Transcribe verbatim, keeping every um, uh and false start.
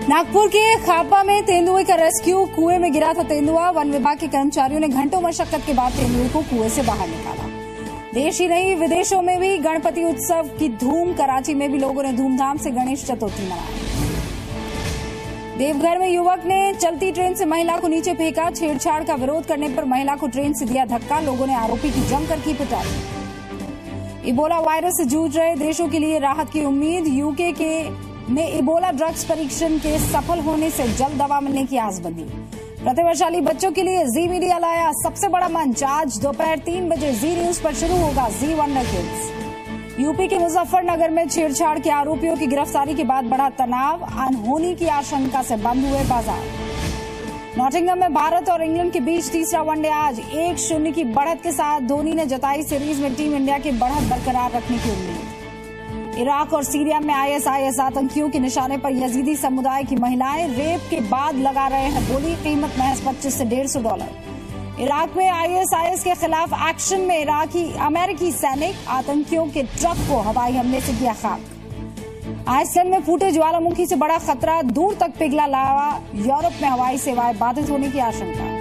नागपुर के खापा में तेंदुए का रेस्क्यू। कुएं में गिरा था तेंदुआ। वन विभाग के कर्मचारियों ने घंटों मशक्कत के बाद तेंदुए को कुएं से बाहर निकाला। देश ही नहीं विदेशों में भी गणपति उत्सव की धूम। कराची में भी लोगों ने धूमधाम से गणेश चतुर्थी मनाई। देवघर में युवक ने चलती ट्रेन से महिला को नीचे फेंका। छेड़छाड़ का विरोध करने पर महिला को ट्रेन से दिया धक्का। लोगों ने आरोपी की जमकर की पिटाई। इबोला वायरस से जूझ रहे देशों के लिए राहत की उम्मीद। यूके के में इबोला ड्रग्स परीक्षण के सफल होने से जल्द दवा मिलने की आस बंधी। प्रतिभाशाली बच्चों के लिए जी मीडिया लाया सबसे बड़ा मंच। आज दोपहर तीन बजे जी न्यूज पर शुरू होगा जी वंडर किड्स। यूपी के मुजफ्फरनगर में छेड़छाड़ के आरोपियों की गिरफ्तारी के बाद बढ़ा तनाव। अनहोनी की आशंका से बंद हुए बाजार। नॉटिंघम में भारत और इंग्लैंड के बीच तीसरा वनडे आज। एक शून्य की बढ़त के साथ धोनी ने जताई सीरीज में टीम इंडिया की बढ़त बरकरार रखने की उम्मीद। इराक और सीरिया में आईएसआईएस आतंकियों के निशाने पर यजीदी समुदाय की महिलाएं। रेप के बाद लगा रहे हैं बोली। कीमत महज पच्चीस से डेढ़ सौ डॉलर। इराक में आईएसआईएस के खिलाफ एक्शन में इराकी अमेरिकी सैनिक। आतंकियों के ट्रक को हवाई हमले से किया खाक। आइसलैंड में फूटे ज्वालामुखी से बड़ा खतरा। दूर तक पिघला लावा। यूरोप में हवाई सेवाएं बाधित होने की आशंका।